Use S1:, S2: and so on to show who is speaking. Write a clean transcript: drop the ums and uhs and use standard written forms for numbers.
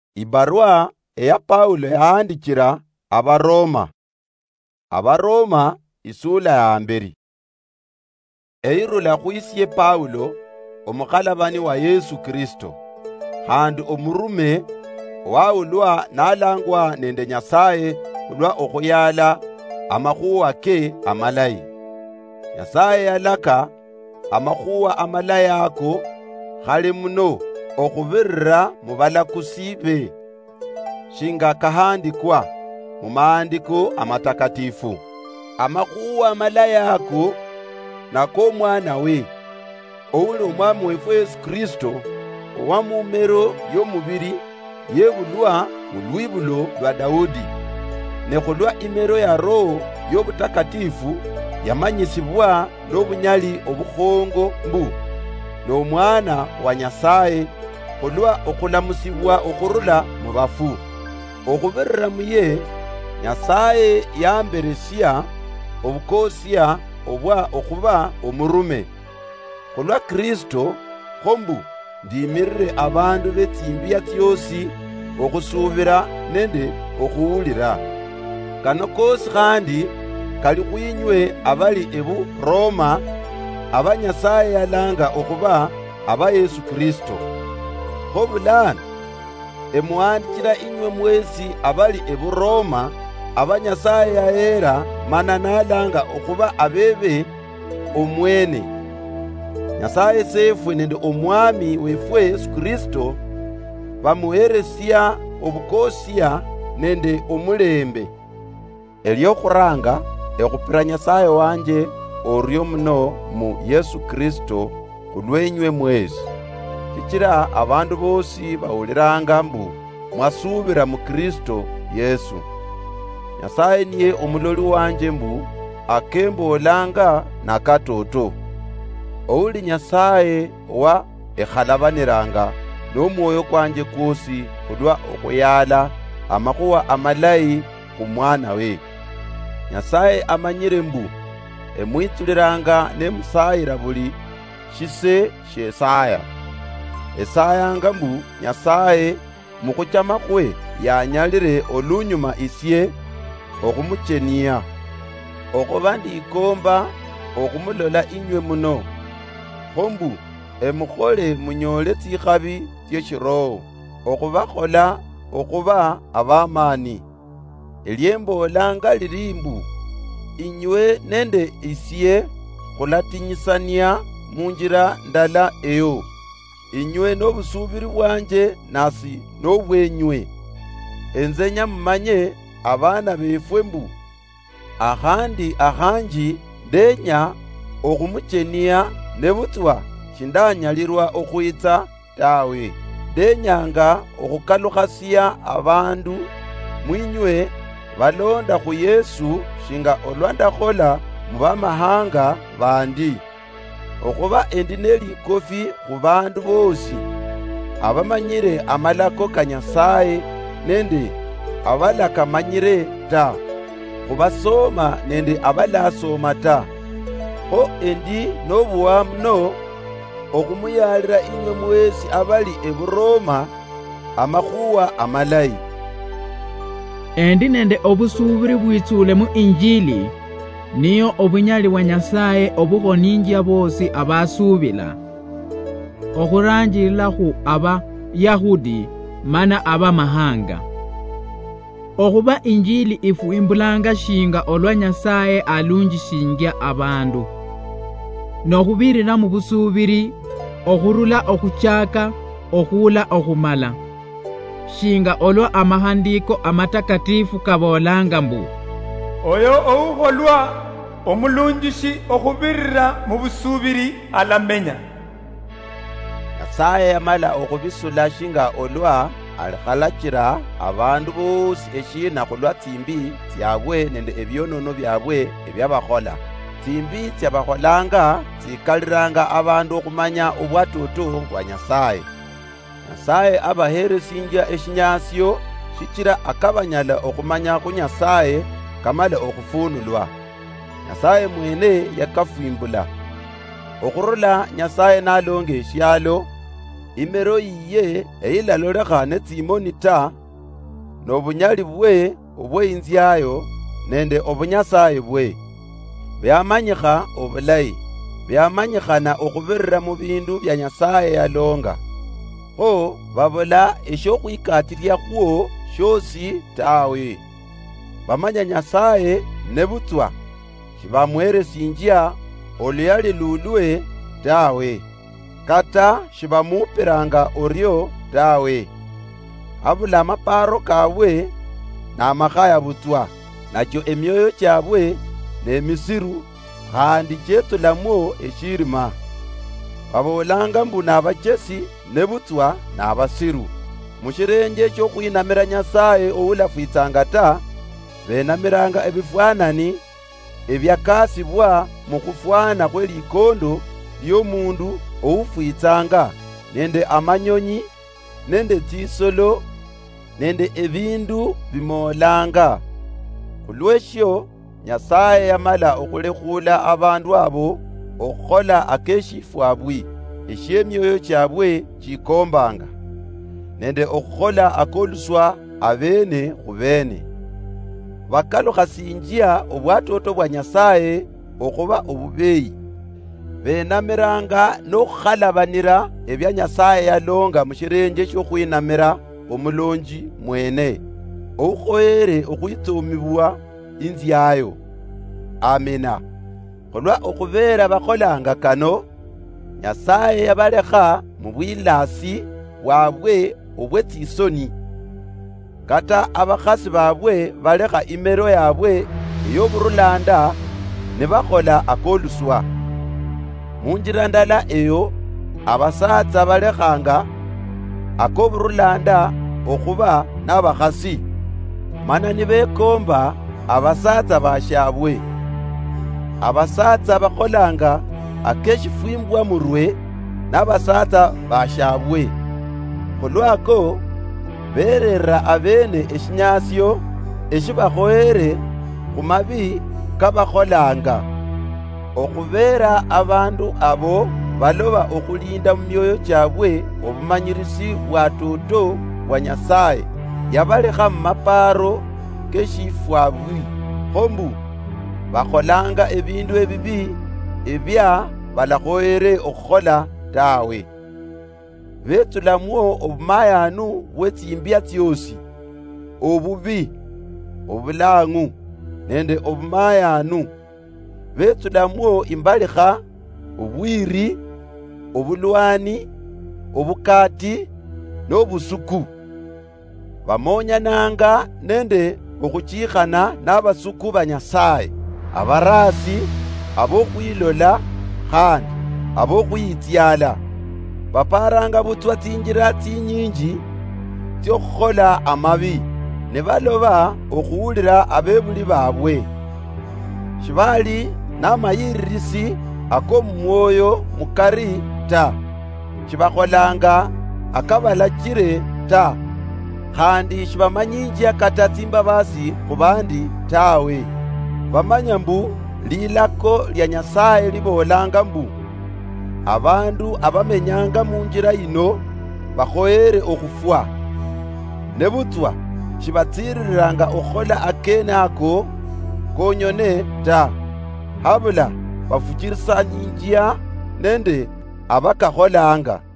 S1: Ibarua eya Paulo yahandikira Abaroma isula ya mbere. Eirula khwisye Paulo omukhalabani wa Yesu Kristo, handi omurume waulwa nalangwa nende Nyasaye khulwa okhuyala amakhuwa ke amalayi. Nyasaye yalaka amakhuwa amalayi ako khali muno okhubirira mu balakusi be, shinga kahandikwa mu maandiko amatakatifu. Amakhuwa amalayi ako nako mwana we, ouli omwami wefu Yesu Kristo, owa mumero y'omubiri yebulwa mu lwibulo lwa Daudi, ne khulwa imero ya Roho y'obutakatifu yamanyisibwa n'obunyali obukhongo mbu n'omwana wa Nyasaye khulwa okhulamusibwa okhurula mu bafu. Okhubirira muye Nyasaye yamberesya obukosya obwa okhuba omurume. Khulwa Kristo khombu ndimirire abandu betsimbiya tyosi okhusubira nende okhuwulira. Kano kosi khandi kali khwinywe abali ebu Roma aba Nyasaye yalanga okhuba aba Yesu Kristo. Khobulana emuhandikira inywe mwesi abali ebu Roma aba Nyasaye yahera mana nalanga okhuba abebe omwene. Nyasaye sefwe nende omwami wefwe Yesu Kristo bamuheresya obukosya nende omulembe. Elyokhuranga ekhupira Nyasaye wanje oryo muno mu Yesu Kristo khulwenywe mwesi. Kikira abandu bosi bawuliranga mbu mwasubira mu Kristo Yesu. Nyasaye niye omuloli wanje mbu akembolanga na katoto. Ouli Nyasaye wa ekhalabaniranga n'omwoyo kwanje kwosi khulwa okhuyala amakhuwa amalayi khumwana we. Nyasaye amanyire mbu emwitsuliranga nemusayira buli shise shesaya. Esayanga mbu Nyasaye mukhuchama khwe yanyalire olunyuma isye okhumuchenia. Okhuba ndikomba okhumulola inywe muno, khombu emukhole munyole tsikhabi tsyeshiroho, okhubakhola okhuba abamani. Elyembolanga liri mbu inywe nende isye khulatinyisania munjira ndala eyo, inywe n'obusubiri bwanje nasi n'obwenywe. Enzenya mumanye abana befwe mbu akhandi akhanji ndenya okhumuchenia ne butwa shindanyalirwa okhwitsa tawe. Ndenyanga okhukalukhasya abandu mwinywe balonda khu Yesu shinga olwa ndakhola mu bamahanga bandi, okhuba endi nelikofi khu bandu bosi abamanyire amalako ka Nyasaye nende abalakamanyire ta, khubasoma nende abalasoma ta. Ho endi n'obuwa muno okhumuyalira inywe mwesi abali eburoma amakhuwa amalayi.
S2: Endi nende obusubiri bwitsule mu Injili niyo obunyali wa Nyasaye obukhoninjya bosi abasubila, okhuranjilila khu aba Yahudi mana aba mahanga. Okhuba Injili ifwimbulanga shinga olwa Nyasaye alunjishingya abandu, nokhubirira mu busubiri okhurula okhuchaka okhula okhumala, shinga olwa amahandiko amatakatifu kabolanga mbu
S3: oyo oukholwa omulunjishi okhubirira mu busubiri alamenya.
S1: Nyasaye yamala okhubisula shinga olwa alikhalachira abandu bosi eshina khulwa tsimbi tsyabwe nende ebyonono byabwe ebyabakhola. Tsimbi tyabakholanga tsikaliranga abandu okhumanya obwatoto bwa Nyasaye. Nyasaye abaheresingya eshinyasyo shikira akabanyala okhumanya khu Nyasaye kamala okhufunulwa. Nyasaye mwene yakafwimbula. Okhurula Nyasaye nalonga eshyalo imero iye eilalolekha ne tsimoni ta, n'obunyali bwe obw'inzyayo nende obunyasaye bwe. Byamanyikha obulayi, byamanyikhana okhubirira mu bindu bya Nyasaye yalonga. Ho babula eshokhwikatilya khwo shosi tawe. Bamanya Nyasaye ne butswa, shibamweresinjya oluyali lulwe tawe, kata shibamupiranga oryo tawe. Abula amaparo kabwe n'amakhaya butswa, nakyo emyoyo kyabwe n'emisiru, khandi chetulamo eshirima. Babolanga mbu n'abachesi ne butswa n'abasiru. Mushirenge ky'okhwinamira Nyasaye oulafwitsanga ta, benamiranga ebifwanani ebyakasibwa mu khufwana khwe likondo ly'omundu oufwitsanga, nende amanyonyi, nende tsisolo, nende ebindu bimolanga. Khulwesho Nyasaye yamala okhulekhula abandu abo okhukhola akeshifwabwi esyemyoyo kyabwe chikombanga, nende okhukhola akoluswa abene khubene. Bakalukhasinjya obwatoto bwa Nyasaye okhuba obubeyi, benamiranga n'okhukhalabanira ebya Nyasaye yalonga mushirenge sh'okhwinamira omulonji mwene, oukhoyere okhwitsomibwa inzyayo. Amina. Khulwa okhubera bakholanga kano, Nyasaye yabalekha mu bwilasi bwabwe obw'etsisoni. Kata abakhasi babwe balekha imero yabwe ey'oburulanda ne bakhola akoluswa. Munjira ndala eyo abasatsa balekhanga akoburulanda okhuba n'abakhasi, mana nibekomba abasatsa bashabwe. Abasatsa bakholanga akeshifwimbwa murwe n'abasatsa bashabwe. Khulwako berera abene eshinyasyo eshibakhoere khumabi kabakholanga. Okhubera abandu abo baloba okhulinda mu myoyo kyabwe obumanyirisi bwa toto bwa Nyasaye, yabalekha mu maparo keshifwabwi khombu bakholanga ebindu ebibi ebya balakhoere okhukhola tawe. Betsulamwo obumayanu bw'etsimbya tsiosi, obubi, obulangu, nende obumayanu. Betsulamwo imbalikha, obwiri, obulwani, obukati, n'obusuku. Bamonyananga nende okhuchikhana n'abasuku ba Nyasaye, abarasi, abokhwilola, khandi abokhwitsyala. Baparanga butswa tsinjira tsinyinji tsiokhukhola amabi, ne baloba okhuwulira abebuli babwe. Shibali n'amayiririsi akomumwoyo mukari ta, shibakholanga akabalakire ta, khandi shibamanyinjya kata tsimbabasi khubandi tawe. Bamanya mbu lilako lya Nyasaye libolanga mbu abandu abamenyanga munjira ino bakhoere okhufwa. Ne butswa shibatsiriranga okhola akene ako konyone ta, habula bafuchirisanyinjya nende abakakholanga.